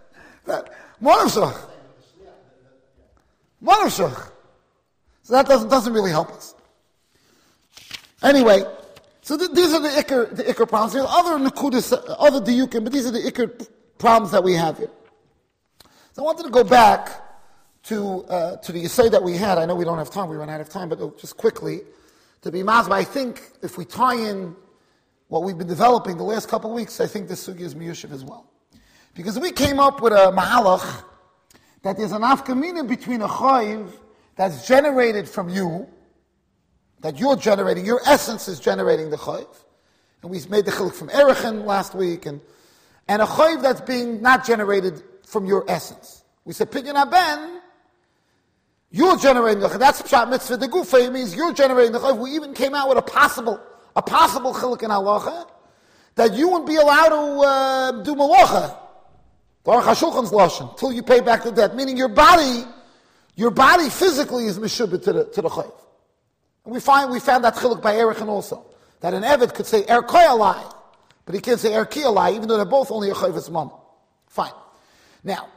Shach. So that doesn't really help us. Anyway, so these are the ikar problems. There are other nekudas, other diyukim, but these are the ikar problems that we have here. So I wanted to go back to the essay that we had. I know we don't have time; we ran out of time, but just quickly to be mazba. I think if we tie in what we've been developing the last couple of weeks, I think this sugi is miyushiv as well, because we came up with a mahalach that there's an afkamina between a chayiv that's generated from you, that you're generating, your essence is generating the chayiv. And we made the chiluk from Erechin last week, and a chayiv that's being not generated from your essence. We said, pidyon haben, you're generating the chayiv. That's pshat mitzvah de gufa, it means you're generating the chayiv. We even came out with a possible chiluk in halacha, that you wouldn't be allowed to do malacha, the Aruch HaShulchan's lashon, till you pay back the debt. Meaning your body physically is mishubit to the chayiv. And we found that chiluk by Erechin also, that an Eved could say erkoi alai, but he can't say erki alai, even though they're both only a chayvus mom. Fine. Now,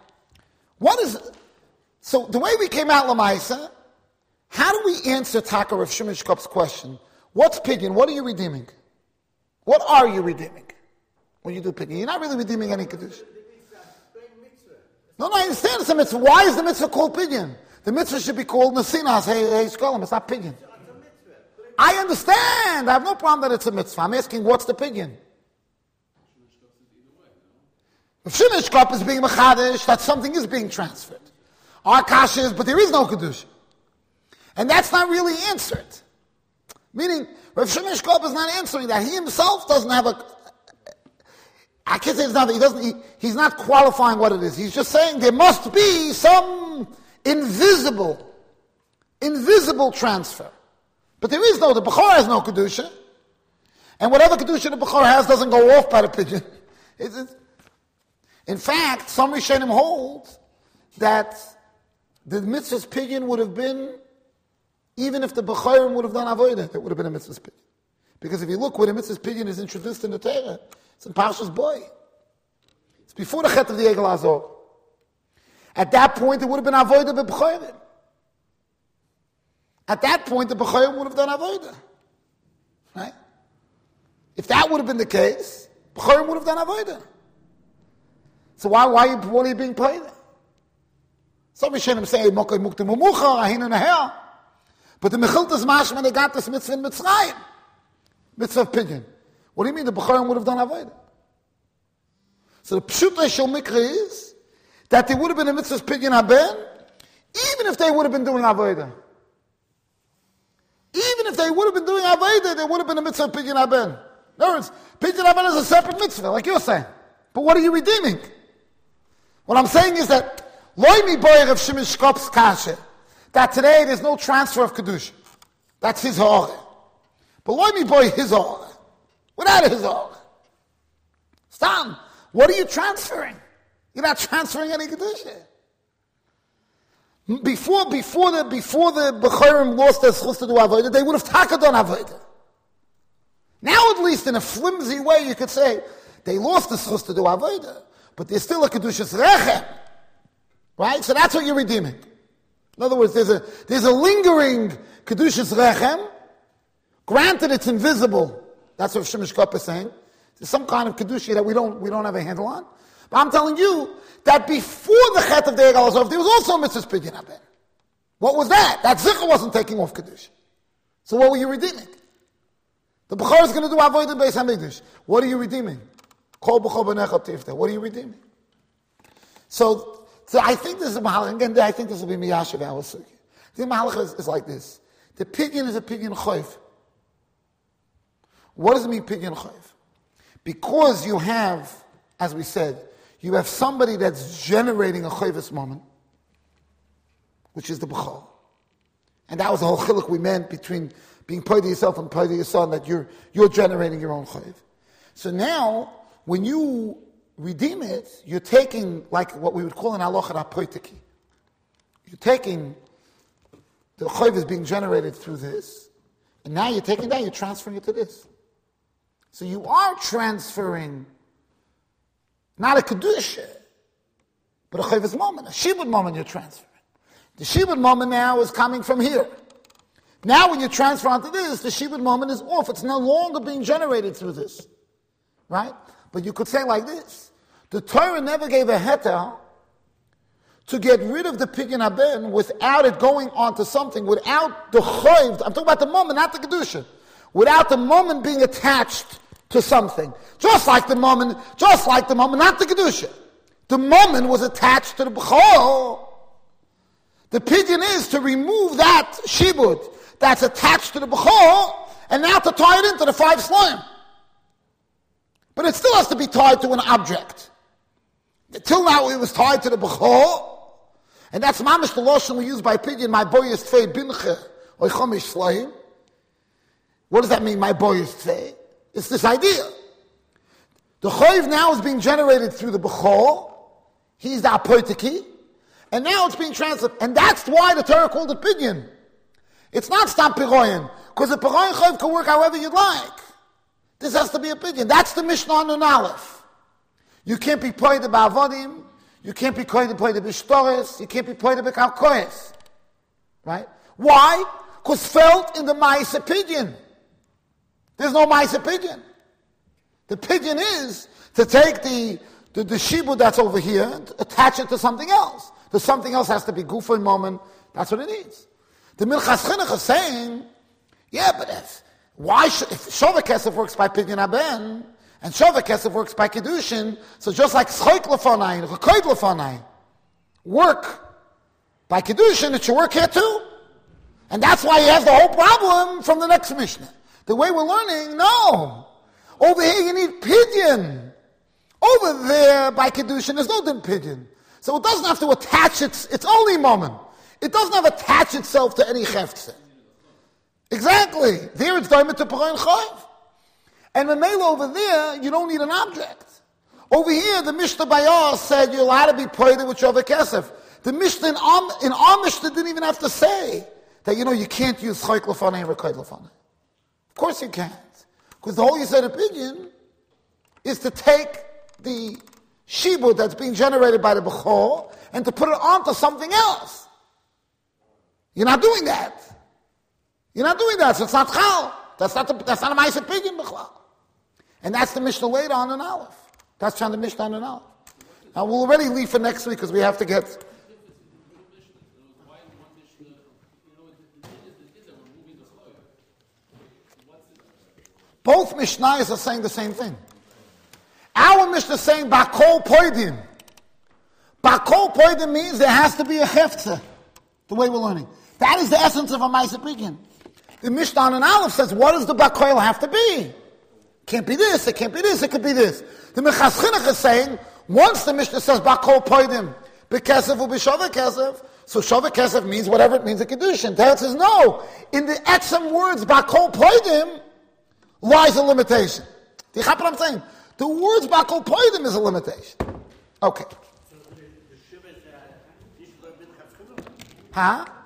so the way we came out lamaisa, how do we answer Taka Rav Shimon Shkop's question? What's pidyon? What are you redeeming? What are you redeeming when you do pidyon? You're not really redeeming any kedusha. No, I understand it's a mitzvah. Why is the mitzvah called pidyon? The mitzvah should be called nasinas, hey shkolim. It's not pidyon. I understand. I have no problem that it's a mitzvah. I'm asking, what's the pidyon? If Shimon Shkop is being mechadish, that something is being transferred. Our kasha is, but there is no kedusha. And that's not really answered. Meaning, Rav Shimon Shkop is not answering that. He himself doesn't have I can't say it's not, he's not qualifying what it is. He's just saying there must be some invisible transfer. But there is the Bechor has no Kedusha. And whatever Kedusha the Bechor has doesn't go off by the pidyon. In fact, some Rishonim hold that the mitzvah's pidyon would have been, even if the Bechorim would have done Avodah, it would have been a mitzvah's pidyon. Because if you look where the mitzvah's pidyon is introduced in the Torah, it's in Parshas Boy. It's before the Chet of the Egel Azor. At that point, it would have been Avodah Bechorim. at that point the B'chayim would have done avodah. Right? If that would have been the case, B'chayim would have done avodah. So what are you being paid? Some Rishonim say, Mokay Muktim Umucha, Ahin and Ahel. But the Mechiltas Mashman, they got this mitzvah in Mitzrayim. Mitzvah of Pidyon. What do you mean the B'chayim would have done avodah? So the Pshutay Shel Mikra is that there would have been a mitzvah Pidyon Haben, even if they would have been doing avodah. Even if they would have been doing avodah, there would have been a mitzvah Pidyon Haben. In other words, Pidyon Haben is a separate mitzvah, like you're saying. But what are you redeeming? What I'm saying is that Loimi Boyer of Shimon Shkop's kasha, that today there's no transfer of Kedusha. That's his ha'oreh. But Loimi Boyer his ha'oreh. Without his ha'oreh. Stam, what are you transferring? You're not transferring any Kedusha. Before the B'chayim lost their schus to do avodah, they would have taka done avodah. Now, at least in a flimsy way, you could say they lost the schus to do avodah, but there's still a kedushas rechem, right? So that's what you're redeeming. In other words, there's a lingering kedushas rechem. Granted, it's invisible. That's what Shemish Kop is saying. There's some kind of kedusha that we don't have a handle on. But I'm telling you that before the chet of the Egel Azov, there was also a mitzvah Pidyon Haben. What was that? That zikr wasn't taking off kedusha. So what were you redeeming? The B'chor is going to do avodah beis hamikdash. What are you redeeming? Kol b'chor b'necha tifta. What are you redeeming? So I think this is a mahalach. Again, I think this will be miyashav our sugi. The mahalach is like this. The pidyon is a pidyon chayv. What does it mean pidyon chayv? Because you have, as we said, you have somebody that's generating a chayvus moment, which is the b'chor. And that was the whole chiluk we meant between being paid to yourself and paid to your son, that you're generating your own chayv. So now, when you redeem it, you're taking, like what we would call in halacha, apoitiki. You're taking, the chayv is being generated through this, and now you're taking that, you're transferring it to this. So you are transferring not a kedusha, but a chayvus moment, a shibud moment you're transferring. The shibud moment now is coming from here. Now when you transfer onto this, the shibud moment is off. It's no longer being generated through this. Right? But you could say like this. The Torah never gave a heter to get rid of the pidyon haben without it going onto something, without the chayv. I'm talking about the moment, not the kedusha. Without the moment being attached to something. Just like the moment, not the kedusha. The moment was attached to the b'chor. The pidyon is to remove that shibud that's attached to the b'chor, and now to tie it into the 5 slime. But it still has to be tied to an object. Till now it was tied to the b'chor, and that's mamish the lotion we use by pidyon, my boy is tfei binche, or chomish slime. What does that mean, my boy is tfei? It's this idea. The chayv now is being generated through the b'chor, he's the apoitiki, and now it's being transferred. And that's why the Torah called it pidyon. It's not stam piroyin, because the piroyin chayv can work however you'd like. This has to be a pidyon. That's the Mishnah on Nun Aleph. You can't be poyed ba'avodim, you can't be poyed b'shtores, you can't be poyed b'kalkoyes. Right? Why? Because felt in the ma'aseh pidyon. There's no ma'aseh pidyon. The pidyon is to take the shibud that's over here and attach it to something else. The something else has to be gufay moment. That's what it needs. The Milchas Chinuch is saying, yeah, but if Shovah Kesef works by Pidyon Haben, and Shovah Kesef works by Kedushin, so just like Schoik Lefonai and Rekoid Lefonai work by Kedushin, it should work here too. And that's why he has the whole problem from the next Mishnah. The way we're learning, no. Over here you need Pidyon. Over there by Kedushin, there's no din Pidyon. So it doesn't have to attach its only moment. It doesn't have to attach itself to any cheftze. Exactly. There it's diamond to Parayin Chayv. And Mamela over there, you don't need an object. Over here, the Mishnah Bayar said you're allowed to be pointed with Shovah Kesef. The Mishnah in our Mishnah didn't even have to say that, you can't use Choik Lefanei and Rekoid Lefanei. Of course you can't. Because the whole Yisrael opinion is to take the shibud that's being generated by the Bechor and to put it onto something else. You're not doing that. You're not doing that, so it's not chal. That's not a ma'aseh pigin b'chlal. And that's the Mishnah later on in Aleph. That's on the Mishnah on in Aleph. Now we'll already leave for next week because we have to get... Both Mishnayos are saying the same thing. Our Mishnah is saying Bakol Poidim. Bakol Poidim means there has to be a heftzah, the way we're learning. That is the essence of a ma'aseh pigin. The Mishnah on an Aleph says, what does the Bakol have to be? Can't be this, it can't be this, it could be this. The Mechas Chinuch is saying, once the Mishnah says Bakol Poidim, Bekesef will be Shovek Kesef, so Shovek Kesef means whatever it means in Kedushin. Teretz says, no. In the etzem words Bakol Poidim, lies a limitation. Do you get what I'm saying? The words Bakol Poidim is a limitation. Okay. So the Shiva is Huh?